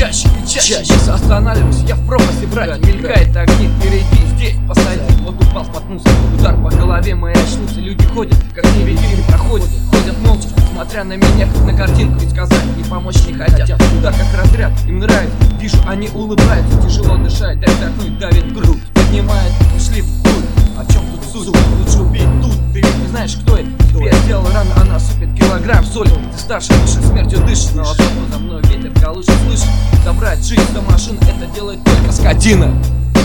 чаще и чаще. Останавливаюсь, я в пропасти, брать. Мелькает огни впереди, здесь посадить. Вот упал, споткнулся, удар по голове, мои очнулся. Люди ходят, как невидимки проходят. Ходят молча, смотря на меня, как на картинку. Ведь сказать, не помочь не хотят. Удар как разряд, им нравится. Вижу, они улыбаются, тяжело дышать. Дай вдохнуть, давит в грудь, поднимает, ушли в путь. О чем тут суть? Лучше убить тут. Ты ведь не знаешь, кто это. Тебе сделал рану, она сыпет килограмм соли. Ты старше, выше, смертью дышишь. На лосоту за мной ветер колышет, слышишь? Забрать жизнь до машины, это делает только скотина.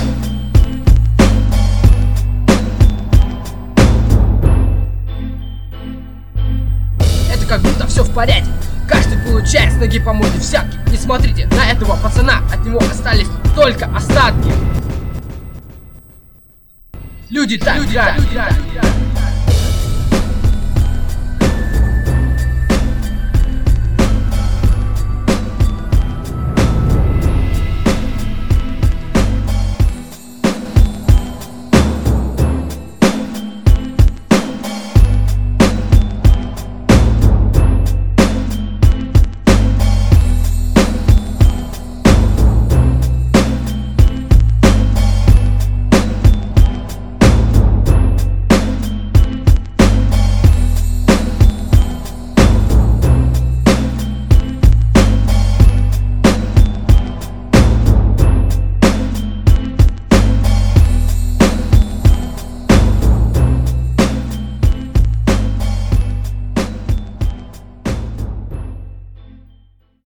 Это как будто все в порядке. Каждый получает с ноги по морде взятки. Не смотрите на этого пацана, от него остались только остатки. Люди так,